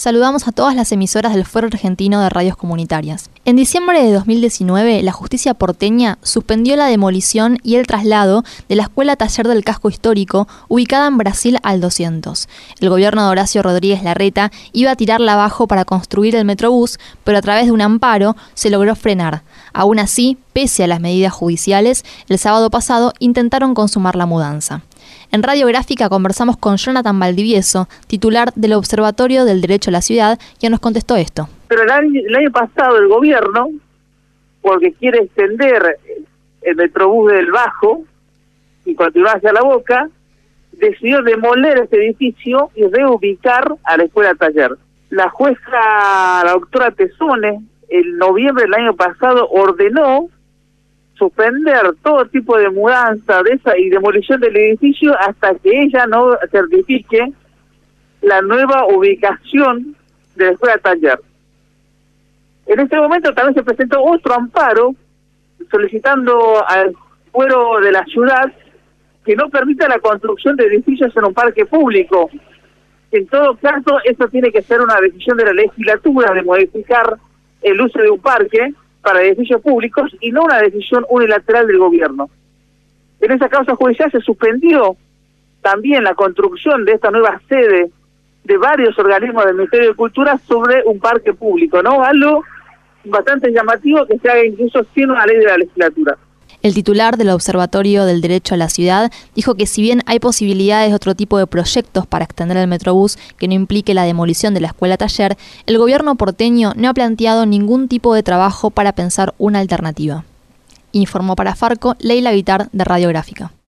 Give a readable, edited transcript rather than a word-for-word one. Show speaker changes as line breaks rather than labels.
saludamos a todas las emisoras del Foro Argentino de Radios Comunitarias. En diciembre de 2019, la justicia porteña suspendió la demolición y el traslado de la escuela taller del casco histórico, ubicada en Brasil al 200. El gobierno de Horacio Rodríguez Larreta iba a tirarla abajo para construir el Metrobús, pero a través de un amparo se logró frenar. Aún así, pese a las medidas judiciales, el sábado pasado intentaron consumar la mudanza. En Radiográfica conversamos con Jonathan Valdivieso, titular del Observatorio del Derecho a la Ciudad, quien nos contestó esto.
Pero el año pasado el gobierno, porque quiere extender el Metrobús del Bajo y continuar hacia La Boca, decidió demoler este edificio y reubicar a la escuela taller. La jueza, la doctora Tesone, en noviembre del año pasado ordenó suspender todo tipo de mudanza de esa y demolición del edificio hasta que ella no certifique la nueva ubicación de la escuela taller. En este momento también se presentó otro amparo solicitando al fuero de la ciudad que no permita la construcción de edificios en un parque público. En todo caso, eso tiene que ser una decisión de la legislatura de modificar el uso de un parque para edificios públicos y no una decisión unilateral del gobierno. En esa causa judicial se suspendió también la construcción de esta nueva sede de varios organismos del Ministerio de Cultura sobre un parque público, ¿no? Algo bastante llamativo que se haga incluso sin una ley de la legislatura.
El titular del Observatorio del Derecho a la Ciudad dijo que si bien hay posibilidades de otro tipo de proyectos para extender el Metrobús que no implique la demolición de la escuela taller, el gobierno porteño no ha planteado ningún tipo de trabajo para pensar una alternativa. Informó para Farco Leila Guitar de Radiográfica.